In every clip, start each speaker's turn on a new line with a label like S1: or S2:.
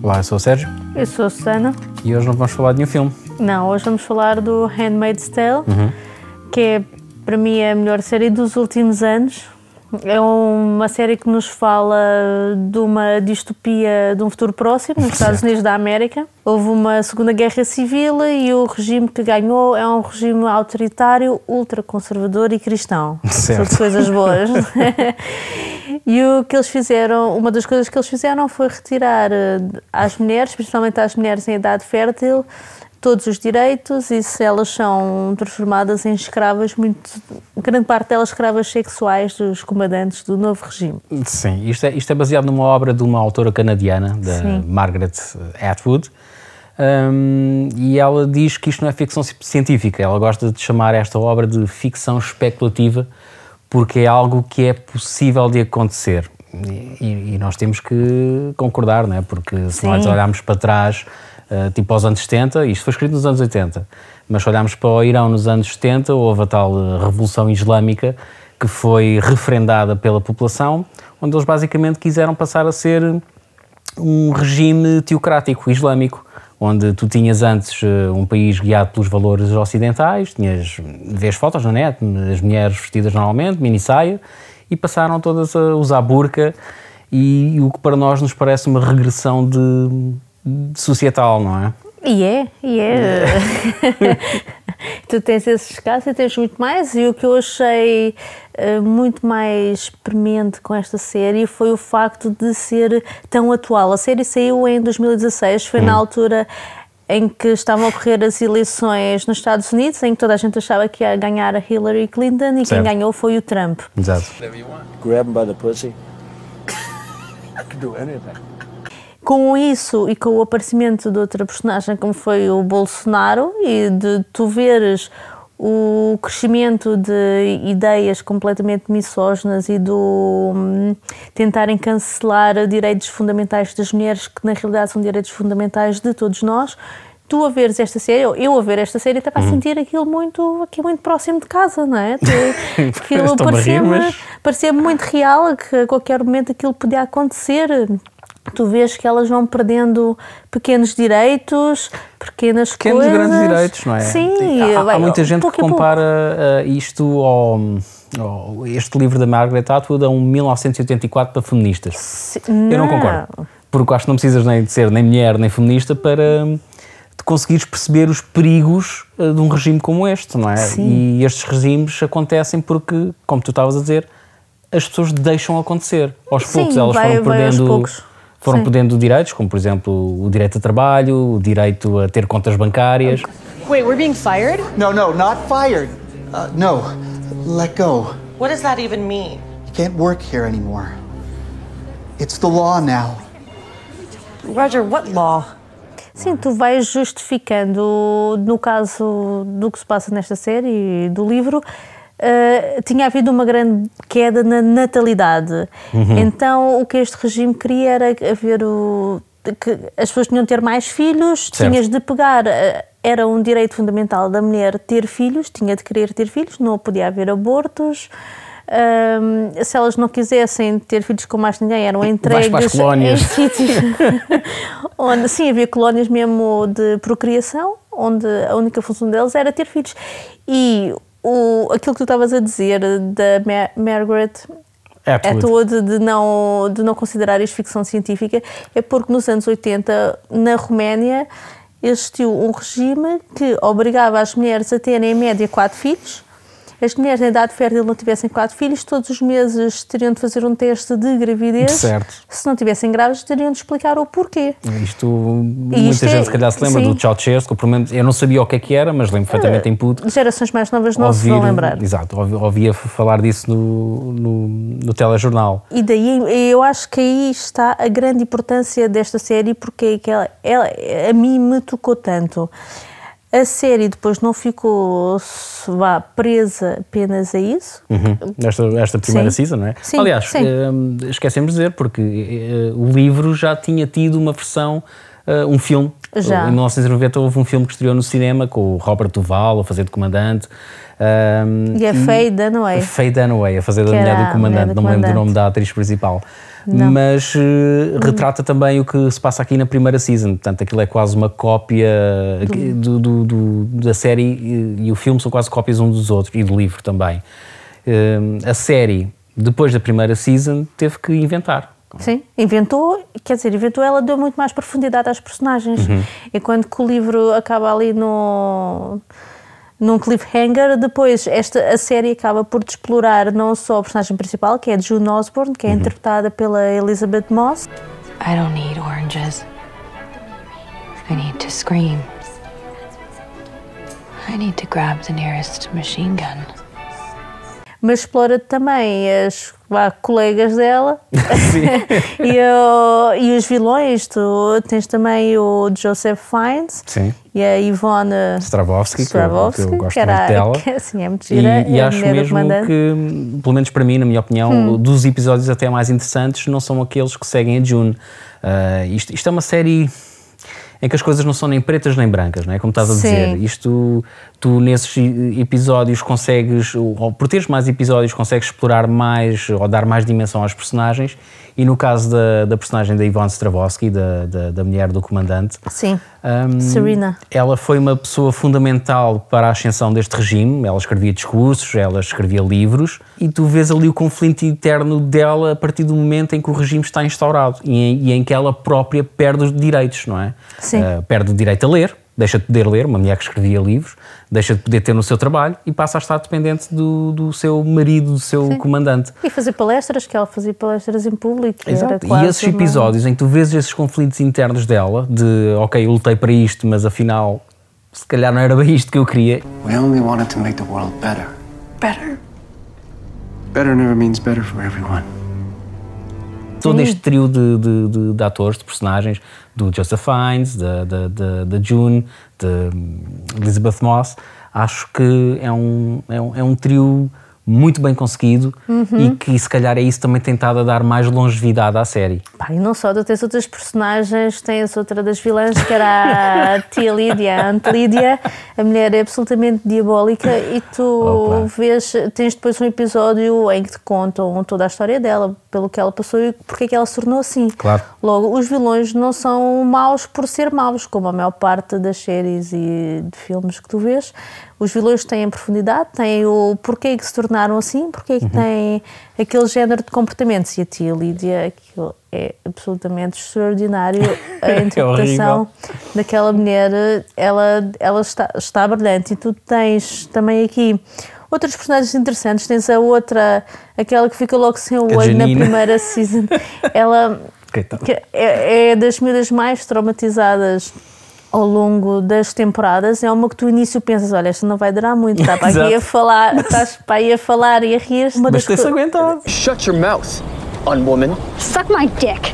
S1: Olá, eu sou o Sérgio.
S2: Eu sou a Susana.
S1: E hoje não vamos falar de nenhum filme.
S2: Não, hoje vamos falar do Handmaid's Tale, que é, para mim, a melhor série dos últimos anos. É uma série que nos fala de uma distopia de um futuro próximo, nos Estados Unidos da América. Houve uma Segunda Guerra Civil e o regime que ganhou é um regime autoritário, ultraconservador e cristão.
S1: Certo.
S2: São coisas boas. E o que eles fizeram, uma das coisas que eles fizeram foi retirar às mulheres, principalmente às mulheres em idade fértil, todos os direitos, e se elas são transformadas em escravas, grande parte delas escravas sexuais dos comandantes do novo regime.
S1: Sim, isto é baseado numa obra de uma autora canadiana, da Margaret Atwood, e ela diz que isto não é ficção científica, ela gosta de chamar esta obra de ficção especulativa, porque é algo que é possível de acontecer. E nós temos que concordar, não é? Porque se nós olharmos para trás, tipo aos anos 70, isto foi escrito nos anos 80, mas se olharmos para o Irão nos anos 70, houve a tal Revolução Islâmica que foi referendada pela população, onde eles basicamente quiseram passar a ser um regime teocrático islâmico, onde tu tinhas antes um país guiado pelos valores ocidentais, vês fotos na net, as mulheres vestidas normalmente, mini-saia, e passaram todas a usar burca, e o que para nós nos parece uma regressão de societal, não é?
S2: E é. Tu tens esses casos e tens muito mais, e o que eu achei muito mais premente com esta série foi o facto de ser tão atual. A série saiu em 2016, foi na altura em que estavam a ocorrer as eleições nos Estados Unidos, em que toda a gente achava que ia ganhar a Hillary Clinton, e quem ganhou foi o Trump.
S1: Exato.
S3: Grab him by the pussy. I can do anything.
S2: Com isso e com o aparecimento de outra personagem como foi o Bolsonaro, e de tu veres o crescimento de ideias completamente misóginas e do tentarem cancelar direitos fundamentais das mulheres, que na realidade são direitos fundamentais de todos nós, tu a veres esta série, eu a ver esta série, estava a sentir aquilo muito próximo de casa, não é? Aquilo parecia-me muito real, que a qualquer momento aquilo podia acontecer. Tu vês que elas vão perdendo pequenos direitos, pequenas coisas.
S1: Pequenos grandes direitos, não é?
S2: Sim.
S1: Há muita gente que compara isto este livro da Margaret Atwood a um 1984 para feministas. Eu não concordo, porque acho que não precisas nem de ser nem mulher nem feminista para conseguires perceber os perigos de um regime como este, não é?
S2: Sim.
S1: E estes regimes acontecem porque, como tu estavas a dizer, as pessoas deixam acontecer. Aos poucos elas foram perdendo direitos, como por exemplo o direito a trabalho, o direito a ter contas bancárias.
S4: Wait, we're being fired?
S5: No, not fired. No, let go.
S4: What does that even mean?
S5: You can't work here anymore. It's the law now.
S4: Roger, what law?
S2: Sim, tu vais justificando, no caso do que se passa nesta série e do livro, tinha havido uma grande queda na natalidade. Então o que este regime queria era haver que as pessoas tinham de ter mais filhos, tinhas de pegar, era um direito fundamental da mulher ter filhos, tinha de querer ter filhos, não podia haver abortos. Se elas não quisessem ter filhos com mais ninguém, eram entregues em sítios onde sim, havia colónias mesmo de procriação, onde a única função deles era ter filhos. E aquilo que tu estavas a dizer da Margaret Atwood de não considerar isto ficção científica, é porque nos anos 80, na Roménia, existiu um regime que obrigava as mulheres a terem em média 4 filhos. As mulheres em idade fértil não tivessem 4 filhos, todos os meses teriam de fazer um teste de gravidez.
S1: Certo.
S2: Se não tivessem grávidos, teriam de explicar o porquê.
S1: Muita gente se calhar se lembra do Ceausescu, pelo menos eu não sabia o que é que era, mas lembro perfeitamente em puto.
S2: Gerações mais novas não se vão lembrar.
S1: Exato, ouvia falar disso no telejornal.
S2: E daí eu acho que aí está a grande importância desta série, porque ela a mim me tocou tanto. A série depois não ficou presa apenas a isso.
S1: Esta primeira season, não é?
S2: Sim,
S1: aliás, esquecemos de dizer, porque o livro já tinha tido uma versão, um filme. Já. Em 1990 houve um filme que estreou no cinema com o Robert Duvall a fazer de comandante.
S2: E a Faye Dunaway.
S1: A Faye Dunaway a fazer da mulher do comandante, não me lembro do nome da atriz principal. mas retrata também o que se passa aqui na primeira season. Portanto, aquilo é quase uma cópia da série, e o filme são quase cópias uns dos outros, e do livro também. A série, depois da primeira season, teve que inventar.
S2: Sim, inventou, ela deu muito mais profundidade às personagens. Enquanto que o livro acaba ali num cliffhanger, depois a série acaba por explorar não só a personagem principal, que é a June Osborne, que é interpretada pela Elizabeth Moss.
S6: I don't need oranges. I need to scream. I need to grab the nearest machine gun.
S2: Mas explora também as colegas dela e os vilões. Tu tens também o Joseph Fiennes.
S1: Sim.
S2: E a Yvonne
S1: Stravovsky, que eu gosto muito dela.
S2: Assim, é muito gira,
S1: e acho mesmo que, pelo menos para mim, na minha opinião, dos episódios até mais interessantes não são aqueles que seguem a June. Isto é uma série em que as coisas não são nem pretas nem brancas, não é? Como estás a dizer. Isto, tu nesses episódios consegues, ou por teres mais episódios, consegues explorar mais ou dar mais dimensão aos personagens. E no caso da personagem da Yvonne Stravovsky, da mulher do comandante,
S2: Serena,
S1: ela foi uma pessoa fundamental para a ascensão deste regime. Ela escrevia discursos, ela escrevia livros, e tu vês ali o conflito interno dela a partir do momento em que o regime está instaurado e em que ela própria perde os direitos, não é?
S2: Sim.
S1: Perde o direito a ler, deixa de poder ler, uma mulher que escrevia livros, deixa de poder ter no seu trabalho e passa a estar dependente do seu marido, do seu comandante.
S2: E fazer palestras, que ela fazia palestras em público.
S1: Exato. E esses episódios em que tu vês esses conflitos internos dela, de ok, eu lutei para isto, mas afinal, se calhar não era bem isto que eu queria.
S7: We only wanted to make the world better. Better? Better never means better for everyone.
S1: Todo este trio de atores, de personagens, do Joseph Fiennes, da June, de Elizabeth Moss, acho que é um trio muito bem conseguido e que se calhar é isso também tentado a dar mais longevidade à série.
S2: E não só, tu tens outras personagens, tens outra das vilãs que era a tia Lídia, a Aunt Lídia, a mulher é absolutamente diabólica, e tu tens depois um episódio em que te contam toda a história dela, pelo que ela passou e porque é que ela se tornou assim.
S1: Claro.
S2: Logo, os vilões não são maus por ser maus, como a maior parte das séries e de filmes que tu vês. Os vilões têm profundidade, têm o porquê que se tornaram assim, porquê que têm aquele género de comportamentos. E a tia Lídia, aquilo é absolutamente extraordinário, a interpretação daquela mulher, ela está brilhante. E tu tens também aqui outros personagens interessantes. Tens a outra, aquela que fica logo sem o olho na primeira season. Ela é das miúdas mais traumatizadas ao longo das temporadas. É uma que tu no início pensas, olha, esta não vai durar muito, está para aqui a falar, estás para aí a falar e a rir.
S1: Mas tem-se aguentado.
S8: Shut your mouth, unwoman.
S9: Suck my dick.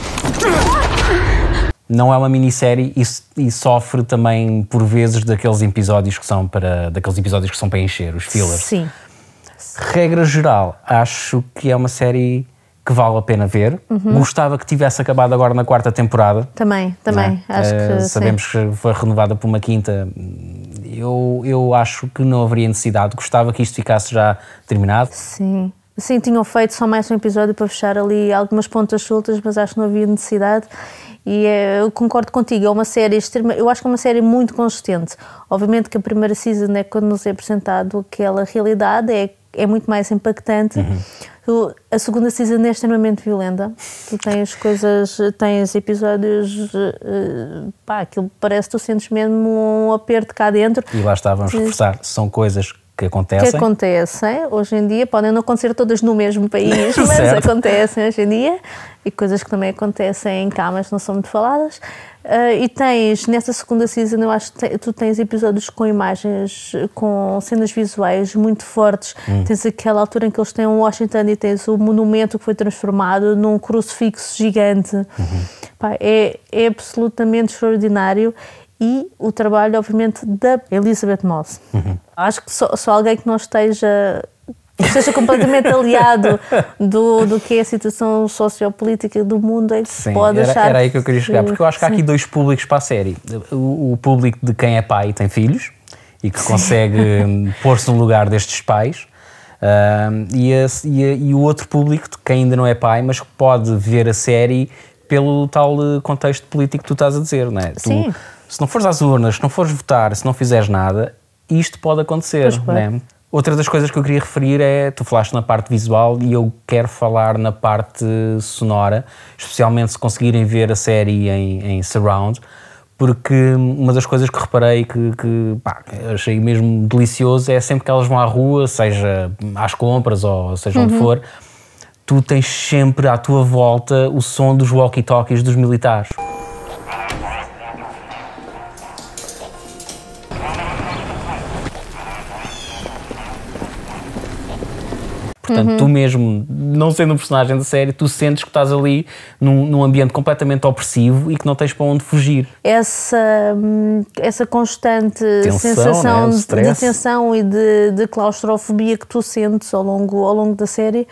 S1: Não é uma minissérie e sofre também por vezes daqueles episódios que são para encher, os fillers.
S2: Sim.
S1: Regra geral, acho que é uma série que vale a pena ver. Gostava que tivesse acabado agora na 4ª temporada.
S2: Também.
S1: É?
S2: Acho que
S1: sabemos que foi renovada por uma 5ª. Eu acho que não haveria necessidade. Gostava que isto ficasse já terminado.
S2: Sim, tinham feito só mais um episódio para fechar ali algumas pontas soltas, mas acho que não havia necessidade. E eu concordo contigo, é uma série eu acho que é uma série muito consistente. Obviamente que a primeira season é quando nos é apresentado aquela realidade, é muito mais impactante. A segunda season é extremamente violenta. Tu tens episódios, aquilo parece que tu sentes mesmo um aperto cá dentro.
S1: E lá está, vamos reforçar, são coisas que acontecem. Hoje em dia, podem não acontecer todas no mesmo país, mas acontecem hoje em dia, e coisas que também acontecem em cá, mas não são muito faladas. E tens, nessa segunda season, eu acho que tu tens episódios com imagens, com cenas visuais muito fortes. Tens aquela altura em que eles têm Washington e tens o monumento que foi transformado num crucifixo gigante. É absolutamente extraordinário. E o trabalho, obviamente, da Elizabeth Moss. Acho que só alguém que não esteja completamente aliado do que é a situação sociopolítica do mundo é que pode achar. Era aí que eu queria chegar, porque eu acho que há aqui dois públicos para a série. O público de quem é pai e tem filhos e que consegue pôr-se no lugar destes pais. E o outro público, que ainda não é pai, mas que pode ver a série pelo tal contexto político que tu estás a dizer, não é?
S2: Sim.
S1: Tu, se não fores às urnas, se não fores votar, se não fizeres nada, isto pode acontecer, não é? Outra das coisas que eu queria referir é, tu falaste na parte visual e eu quero falar na parte sonora, especialmente se conseguirem ver a série em surround, porque uma das coisas que reparei que achei mesmo delicioso é sempre que elas vão à rua, seja às compras ou seja onde for, tu tens sempre à tua volta o som dos walkie-talkies dos militares. Portanto, tu mesmo, não sendo um personagem da série, tu sentes que estás ali num ambiente completamente opressivo e que não tens para onde fugir.
S2: Essa constante
S1: tensão,
S2: sensação,
S1: né?
S2: de tensão e de claustrofobia que tu sentes ao longo da série,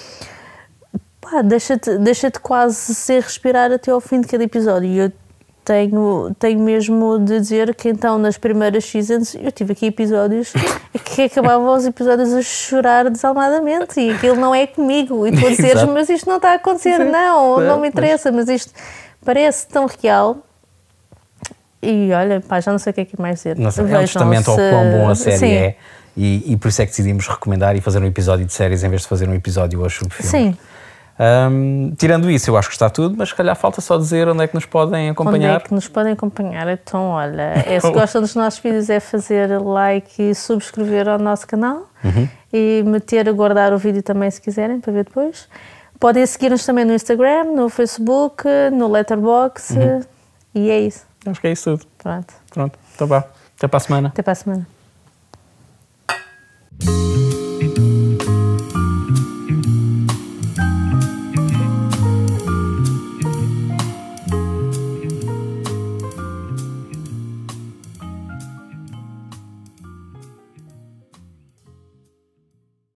S2: deixa-te quase ser respirar até ao fim de cada episódio. E eu tenho mesmo de dizer que então nas primeiras seasons eu tive aqui episódios que acabavam os episódios a chorar desalmadamente e aquilo não é comigo e tu a dizeres, mas isto não está a acontecer, não me interessa, mas isto parece tão real e olha, já não sei o que é que mais dizer.
S1: Não sei, é um testamento ao quão bom a série é e por isso é que decidimos recomendar e fazer um episódio de séries em vez de fazer um episódio hoje sobre filme.
S2: Sim.
S1: Tirando isso, eu acho que está tudo, mas se calhar falta só dizer onde é que nos podem acompanhar.
S2: Onde é que nos podem acompanhar? Então, olha, se gostam dos nossos vídeos é fazer like e subscrever ao nosso canal e guardar o vídeo também se quiserem, para ver depois. Podem seguir-nos também no Instagram, no Facebook, no Letterboxd e é isso.
S1: Acho que é isso tudo.
S2: Pronto.
S1: Então vá. Até para a semana.
S2: Até para a semana.